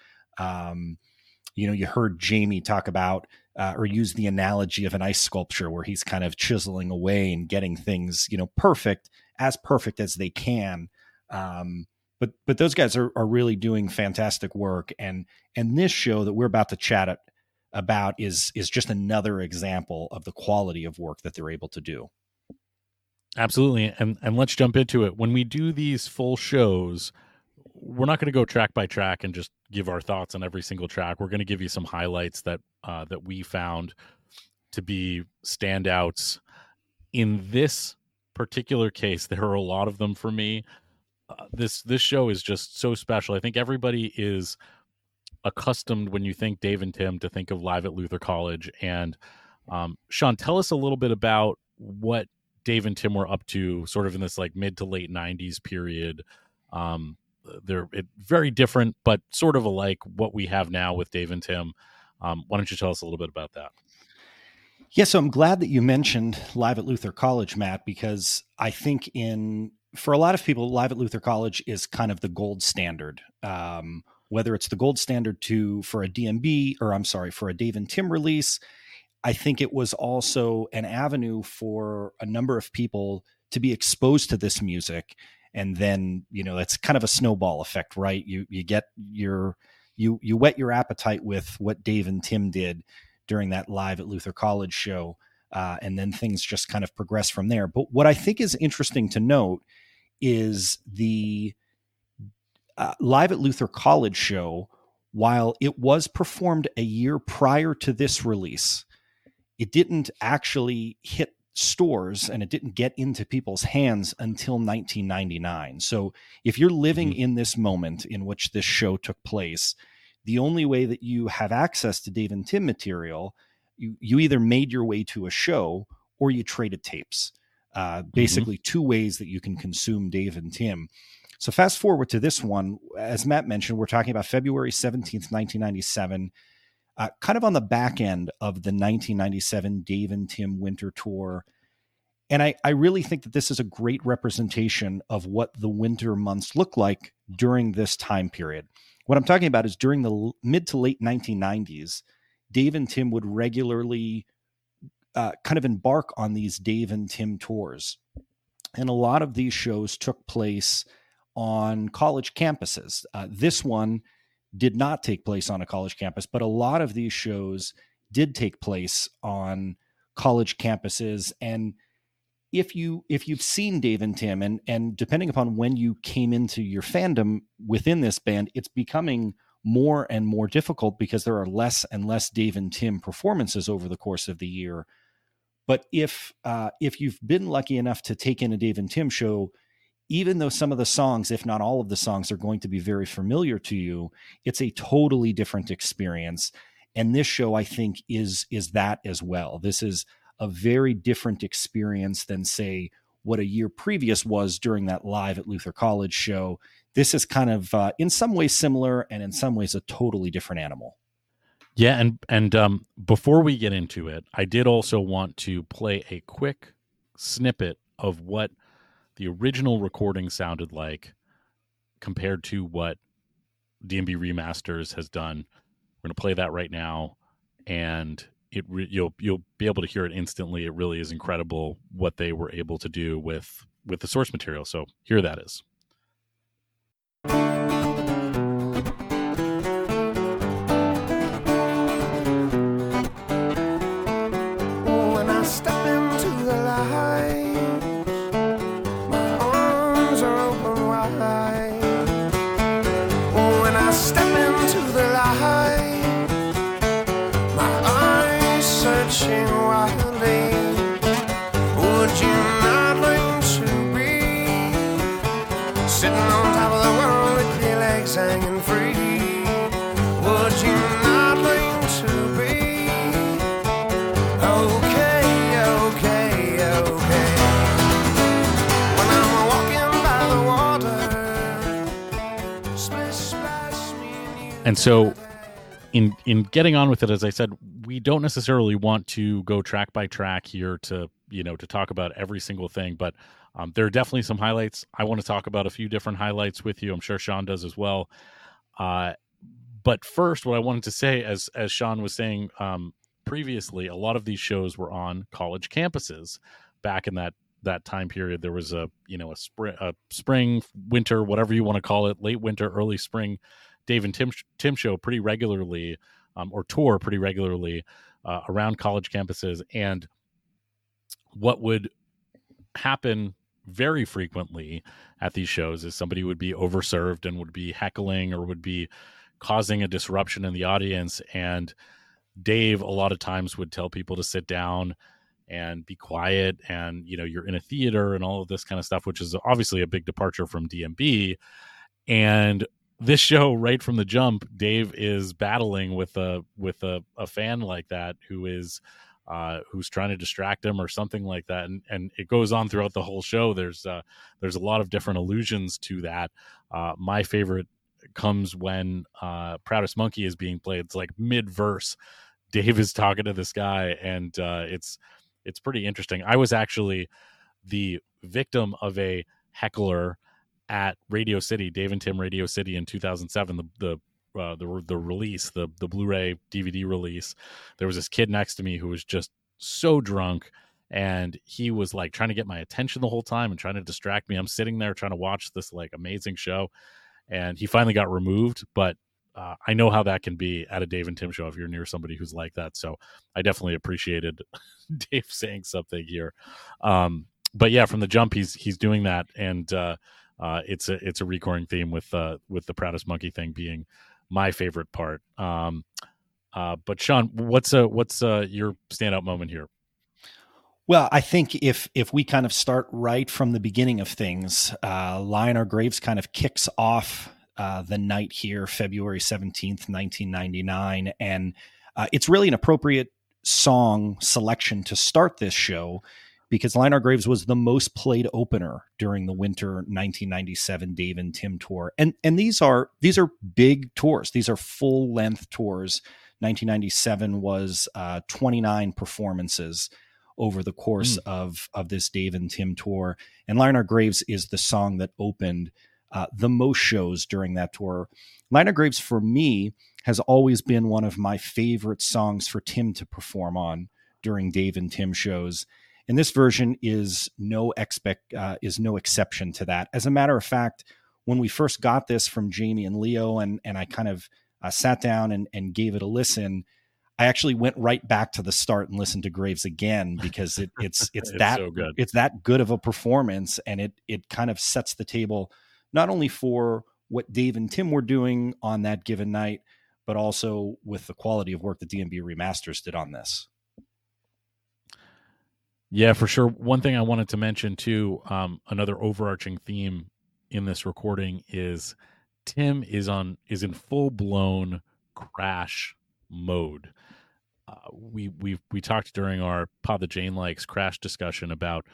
You heard Jamie talk about or use the analogy of an ice sculpture where he's kind of chiseling away and getting things, perfect as they can. But those guys are really doing fantastic work. And this show that we're about to chat about is just another example of the quality of work that they're able to do.
Absolutely. And let's jump into it. When we do these full shows, we're not going to go track by track and just give our thoughts on every single track. We're going to give you some highlights that we found to be standouts. In this particular case, there are a lot of them for me. This show is just so special. I think everybody is accustomed when you think Dave and Tim to think of Live at Luther College. And Sean, tell us a little bit about what Dave and Tim were up to sort of in this like mid to late 90s period. They're very different, but sort of alike what we have now with Dave and Tim. Why don't you tell us a little bit about that?
Yeah, so I'm glad that you mentioned Live at Luther College, Matt, because I think for a lot of people, Live at Luther College is kind of the gold standard. Whether it's the gold standard for a Dave and Tim release, I think it was also an avenue for a number of people to be exposed to this music. And then, that's kind of a snowball effect, right? You whet your appetite with what Dave and Tim did during that Live at Luther College show. And then things just kind of progress from there. But what I think is interesting to note is the Live at Luther College show, while it was performed a year prior to this release, it didn't actually hit stores and it didn't get into people's hands until 1999. So if you're living in this moment in which this show took place, the only way that you have access to Dave and Tim material, you either made your way to a show or you traded tapes. Basically, two ways that you can consume Dave and Tim. So fast forward to this one, as Matt mentioned, we're talking about February 17th, 1997, kind of on the back end of the 1997 Dave and Tim Winter Tour. And I really think that this is a great representation of what the winter months look like during this time period. What I'm talking about is during the mid to late 1990s, Dave and Tim would regularly kind of embark on these Dave and Tim tours. And a lot of these shows took place on college campuses. This one did not take place on a college campus, but a lot of these shows did take place on college campuses. And if you've seen Dave and Tim, and depending upon when you came into your fandom within this band, it's becoming more and more difficult because there are less and less Dave and Tim performances over the course of the year. But if you've been lucky enough to take in a Dave and Tim show, even though some of the songs, if not all of the songs, are going to be very familiar to you, it's a totally different experience. And this show, I think, is that as well. This is a very different experience than, say, what a year previous was during that Live at Luther College show. This is kind of, in some ways similar, and in some ways a totally different animal.
Yeah, and before we get into it, I did also want to play a quick snippet of what the original recording sounded like compared to what D&B Remasters has done. We're going to play that right now, and you'll be able to hear it instantly. It really is incredible what they were able to do with the source material. So here that is.
When I step into the light, my arms are open wide. When I step into the light, my eyes searching wildly. Would you not like to be sitting on top of the world with your legs hanging free? Would you not like to be okay, okay, okay? When I'm walking by the water, splish, splash me and you.
And so in getting on with it, as I said, we don't necessarily want to go track by track here to talk about every single thing, but there are definitely some highlights. I want to talk about a few different highlights with you. I'm sure Sean does as well. But first, what I wanted to say, as Sean was saying previously, a lot of these shows were on college campuses back in that time period. There was a spring, winter, whatever you want to call it, late winter, early spring Dave and Tim show pretty regularly, or tour pretty regularly around college campuses. And what would happen very frequently at these shows is somebody would be overserved and would be heckling or would be causing a disruption in the audience. And Dave a lot of times would tell people to sit down and be quiet, and you're in a theater and all of this kind of stuff, which is obviously a big departure from DMB. And this show, right from the jump, Dave is battling with a fan like that who's trying to distract him or something like that, and it goes on throughout the whole show. There's a lot of different allusions to that. My favorite comes when Proudest Monkey is being played. It's like mid-verse, Dave is talking to this guy, and it's pretty interesting. I was actually the victim of a heckler at Radio City, Dave and Tim Radio City in 2007, the release, the Blu-ray DVD release. There was this kid next to me who was just so drunk, and he was like trying to get my attention the whole time and trying to distract me. I'm sitting there trying to watch this like amazing show, and he finally got removed. But I know how that can be at a Dave and Tim show if you're near somebody who's like that. So I definitely appreciated Dave saying something here. But yeah, from the jump, he's doing that, and it's a recurring theme with the Proudest Monkey thing being my favorite part. But Sean, what's your standout moment here?
Well, I think if we kind of start right from the beginning of things, Lie in Our Graves kind of kicks off the night here, February 17th, 1999. And it's really an appropriate song selection to start this show because Line Our Graves was the most played opener during the winter 1997 Dave and Tim tour. And these are big tours. These are full length tours. 1997 was 29 performances over the course of this Dave and Tim tour. And Line Our Graves is the song that opened the most shows during that tour. Line Our Graves for me has always been one of my favorite songs for Tim to perform on during Dave and Tim shows. And this version is no exception to that. As a matter of fact, when we first got this from Jamie and Leo, and I kind of sat down and gave it a listen, I actually went right back to the start and listened to Graves again because it's that
so good.
It's that good of a performance, and it kind of sets the table not only for what Dave and Tim were doing on that given night, but also with the quality of work that D&B Remasters did on this.
Yeah, for sure. One thing I wanted to mention too, another overarching theme in this recording is Tim is in full blown Crash mode. We talked during our Pod the Jane Likes Crash discussion about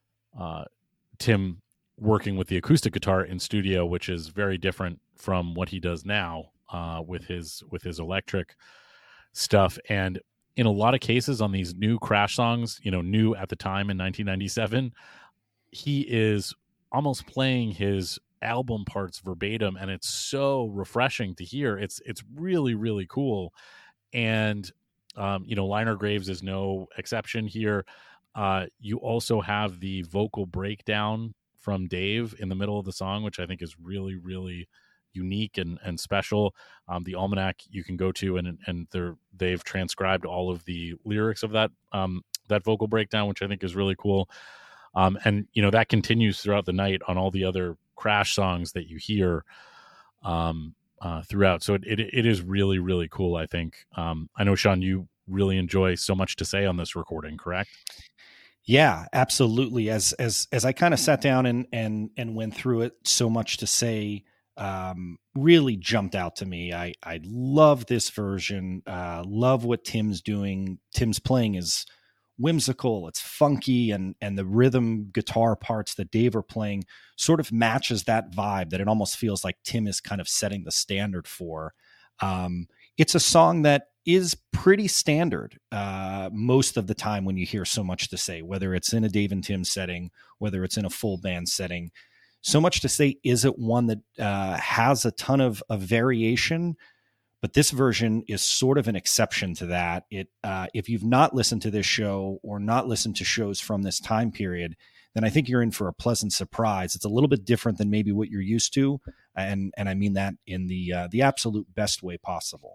Tim working with the acoustic guitar in studio, which is very different from what he does now with his electric stuff. And in a lot of cases on these new Crash songs, new at the time in 1997, he is almost playing his album parts verbatim, and it's so refreshing to hear. It's really, really cool. And Line Our Graves is no exception here. You also have the vocal breakdown from Dave in the middle of the song, which I think is really, really unique and special. The Almanac you can go to, and they've transcribed all of the lyrics of that vocal breakdown, which I think is really cool. And that continues throughout the night on all the other Crash songs that you hear throughout. So it is really, really cool, I think. I know, Sean, you really enjoy So Much to Say on this recording, correct?
Yeah, absolutely. As I kind of sat down and went through it, So Much to Say really jumped out to me. I love this version. Love what Tim's doing. Tim's playing is whimsical, it's funky, and the rhythm guitar parts that Dave are playing sort of matches that vibe that it almost feels like Tim is kind of setting the standard for. It's a song that is pretty standard most of the time when you hear So Much to Say, whether it's in a Dave and Tim setting, whether it's in a full band setting. So Much to Say isn't one that has a ton of variation, but this version is sort of an exception to that. If you've not listened to this show or not listened to shows from this time period, then I think you're in for a pleasant surprise. It's a little bit different than maybe what you're used to, and I mean that in the absolute best way possible.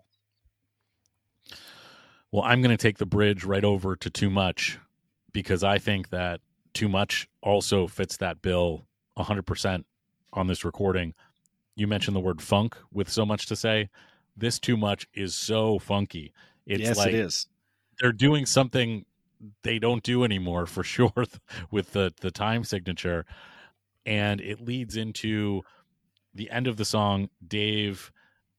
Well, I'm going to take the bridge right over to Too Much, because I think that Too Much also fits that bill 100% on this recording. You mentioned the word funk with So Much to Say. This Too Much is so funky. It's
it is.
They're doing something they don't do anymore, for sure, with the time signature. And it leads into the end of the song. Dave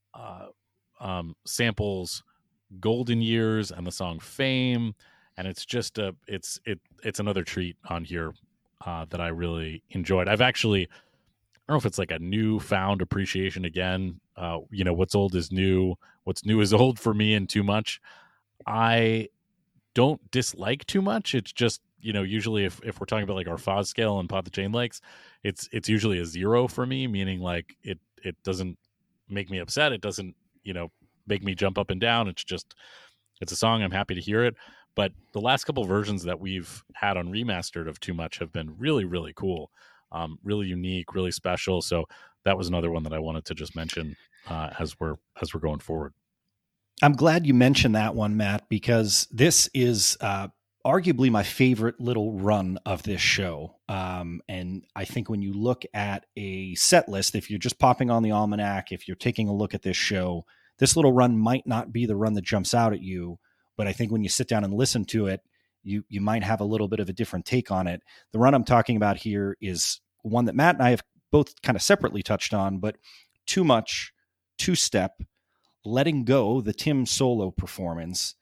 samples Golden Years and the song Fame, and it's just it's another treat on here that I really enjoyed. I've actually, I don't know if it's like a newfound appreciation again. What's old is new, what's new is old for me in Too Much. I don't dislike Too Much. It's just, usually if we're talking about like our Foz scale and Pod the Jane Likes, it's usually a 0 for me, meaning like it doesn't make me upset. It doesn't, make me jump up and down. It's a song. I'm happy to hear it. But the last couple versions that we've had on Remastered of Too Much have been really, really cool, really unique, really special. So that was another one that I wanted to just mention as we're going forward.
I'm glad you mentioned that one, Matt, because this is arguably my favorite little run of this show. And I think when you look at a set list, if you're just popping on the Almanac, if you're taking a look at this show, this little run might not be the run that jumps out at you. But I think when you sit down and listen to it, you might have a little bit of a different take on it. The run I'm talking about here is one that Matt and I have both kind of separately touched on, but Too Much, Two Step, Letting Go, the Tim solo performance,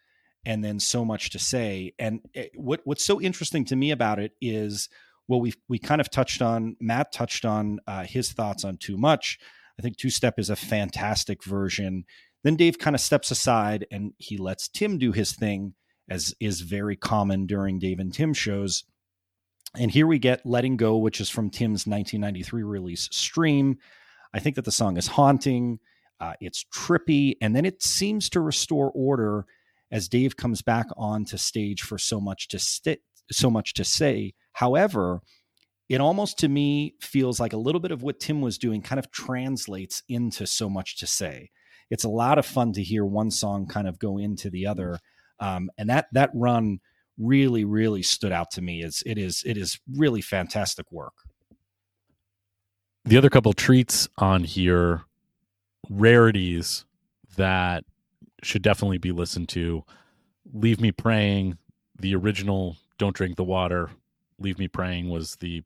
and then So Much to Say. And what's so interesting to me about it is, well, we kind of touched on, Matt touched on his thoughts on Too Much. I think Two Step is a fantastic version. Then Dave kind of steps aside and he lets Tim do his thing, as is very common during Dave and Tim shows. And here we get Letting Go, which is from Tim's 1993 release, Stream. I think that the song is haunting. It's trippy. And then it seems to restore order as Dave comes back onto stage for So Much to Say. However, it almost to me feels like a little bit of what Tim was doing kind of translates into So Much to Say. It's a lot of fun to hear one song kind of go into the other. And that run really, really stood out to me. It is really fantastic work.
The other couple treats on here, rarities that should definitely be listened to. Leave Me Praying, the original Don't Drink the Water. Leave Me Praying was the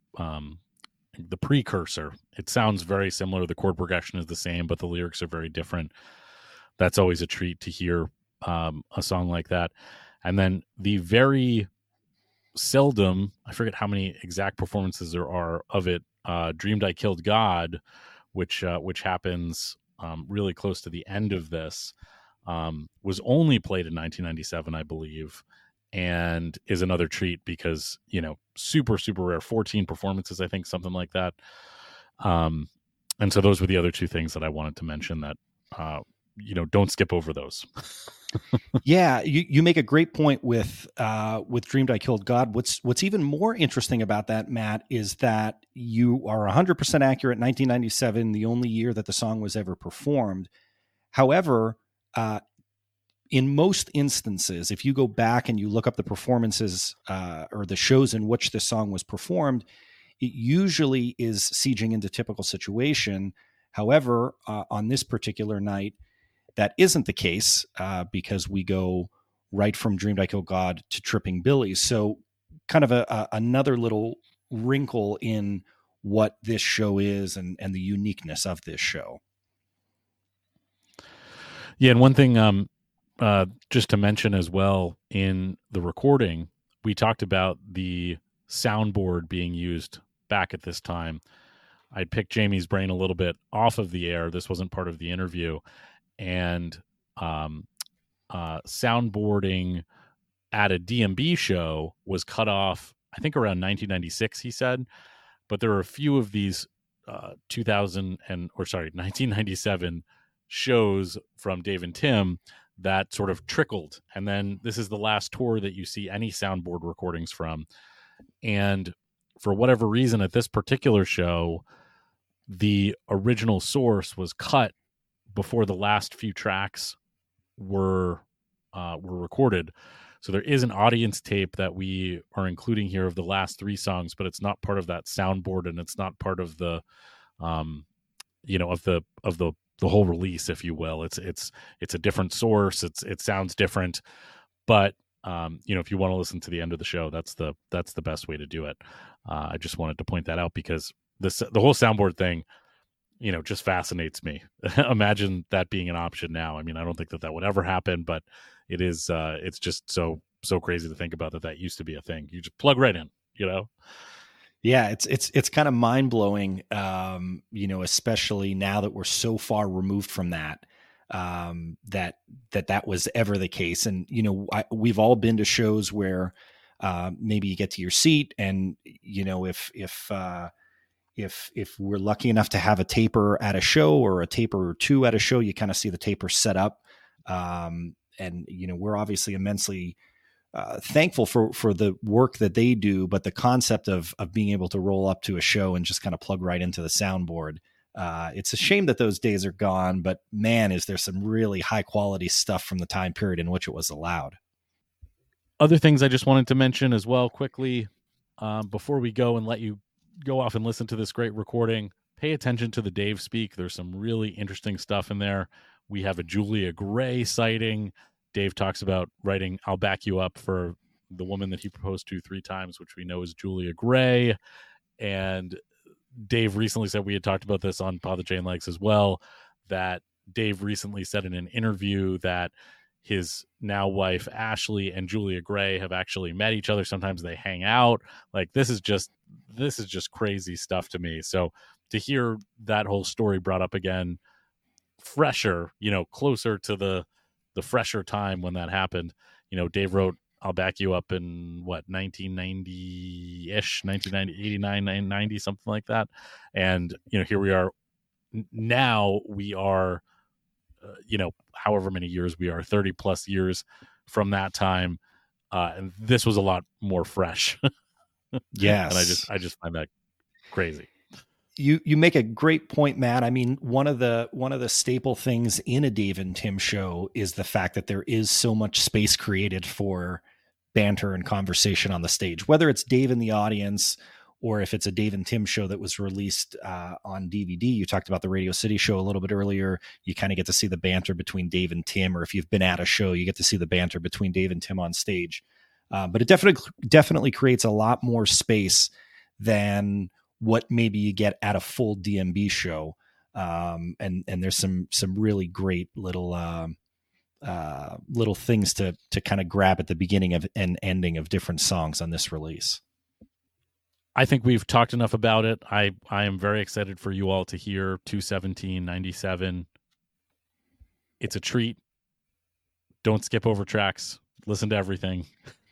precursor. It sounds very similar. The chord progression is the same, but the lyrics are very different. That's always a treat to hear a song like that. And then the very seldom, I forget how many exact performances there are of it, Dreamed I Killed God, which happens really close to the end of this, was only played in 1997, I believe, and is another treat because, super, super rare, 14 performances, I think, something like that. And so those were the other two things that I wanted to mention that, don't skip over those.
Yeah, you make a great point with Dreamed I Killed God. What's even more interesting about that, Matt, is that you are 100% accurate. 1997, the only year that the song was ever performed. However, in most instances, if you go back and you look up the performances or the shows in which this song was performed, it usually is sieging into Typical Situation. However, on this particular night, that isn't the case because we go right from Dreamed I Killed God to Tripping Billy. So kind of another little wrinkle in what this show is and the uniqueness of this show.
Yeah, and one thing just to mention as well, in the recording, we talked about the soundboard being used back at this time. I'd picked Jamie's brain a little bit off of the air. This wasn't part of the interview. And soundboarding at a DMB show was cut off, I think, around 1996, he said. But there are a few of these 1997 shows from Dave and Tim that sort of trickled. And then this is the last tour that you see any soundboard recordings from. And for whatever reason, at this particular show, the original source was cut before the last few tracks were recorded. So there is an audience tape that we are including here of the last three songs, but it's not part of that soundboard, and it's not part of the of the whole release, if you will. It's a different source. It sounds different, but if you want to listen to the end of the show, that's the best way to do it. I just wanted to point that out because the whole soundboard thing, just fascinates me. Imagine that being an option now. I mean, I don't think that would ever happen, but it is. It's just so crazy to think about that used to be a thing. You just plug right in,
Yeah, it's kind of mind blowing, especially now that we're so far removed from that, that was ever the case. And we've all been to shows where maybe you get to your seat, and if we're lucky enough to have a taper at a show or a taper or two at a show, you kind of see the taper set up. And we're obviously immensely thankful for the work that they do, but the concept of being able to roll up to a show and just kind of plug right into the soundboard. It's a shame that those days are gone, but man, is there some really high quality stuff from the time period in which it was allowed.
Other things I just wanted to mention as well quickly, before we go and let you go off and listen to this great recording, pay attention to the Dave Speak. There's some really interesting stuff in there. We have a Julia Gray sighting. Dave talks about writing I'll Back You Up for the woman that he proposed to 3 times, which we know is Julia Gray. And Dave recently said, we had talked about this on Paw the Chain Legs as well, that Dave recently said in an interview that his now wife Ashley and Julia Gray have actually met each other. Sometimes they hang out. Like, this is just crazy stuff to me. So to hear that whole story brought up again, fresher, closer to the fresher time when that happened. Dave wrote, I'll back you up in 1990-ish, 1990, 89, 90, something like that. And, here we are now. We are, however many years we are, 30 plus years from that time. And this was a lot more fresh.
Yes.
And I just find that crazy.
You make a great point, Matt. I mean, one of the staple things in a Dave and Tim show is the fact that there is so much space created for banter and conversation on the stage, whether it's Dave in the audience or if it's a Dave and Tim show that was released on DVD. You talked about the Radio City show a little bit earlier. You kind of get to see the banter between Dave and Tim, or if you've been at a show, you get to see the banter between Dave and Tim on stage. But it definitely creates a lot more space than what maybe you get at a full DMB show. And there's some really great little things to kind of grab at the beginning of and ending of different songs on this release.
I think we've talked enough about it. I am very excited for you all to hear 217-97. It's a treat. Don't skip over tracks. Listen to everything.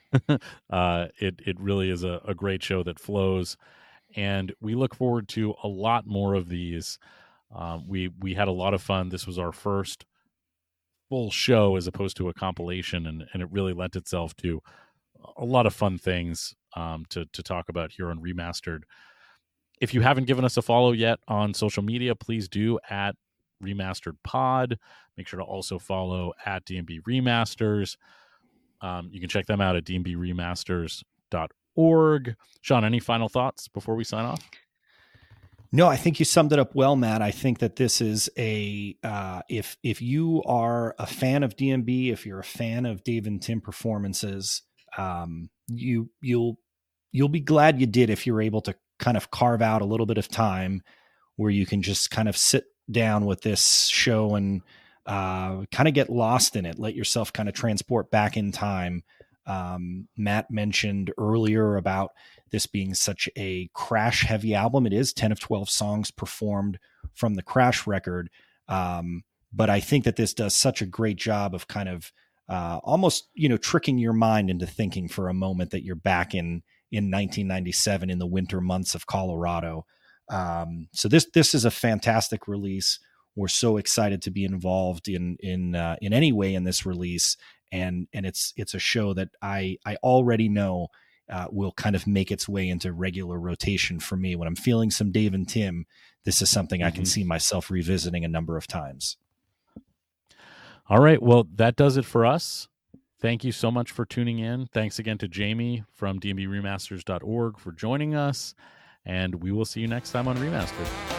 It really is a great show that flows. And we look forward to a lot more of these. We had a lot of fun. This was our first full show as opposed to a compilation, and it really lent itself to a lot of fun things to talk about here on Remastered. If you haven't given us a follow yet on social media, please do at Remastered Pod. Make sure to also follow at DMB Remasters. You can check them out at dmbremasters.org. Sean, any final thoughts before we sign off?
No, I think you summed it up well, Matt. I think that this is if you are a fan of DMB, if you're a fan of Dave and Tim performances, you'll be glad you did if you're able to kind of carve out a little bit of time where you can just kind of sit down with this show and kind of get lost in it. Let yourself kind of transport back in time. Matt mentioned earlier about this being such a Crash heavy album. It is 10 of 12 songs performed from the Crash record. But I think that this does such a great job of kind of almost, tricking your mind into thinking for a moment that you're back in 1997 in the winter months of Colorado. So this is a fantastic release. We're so excited to be involved in any way in this release. And it's a show that I already know will kind of make its way into regular rotation for me. When I'm feeling some Dave and Tim, this is something I can see myself revisiting a number of times.
All right. Well, that does it for us. Thank you so much for tuning in. Thanks again to Jamie from dmbremasters.org for joining us. And we will see you next time on Remastered.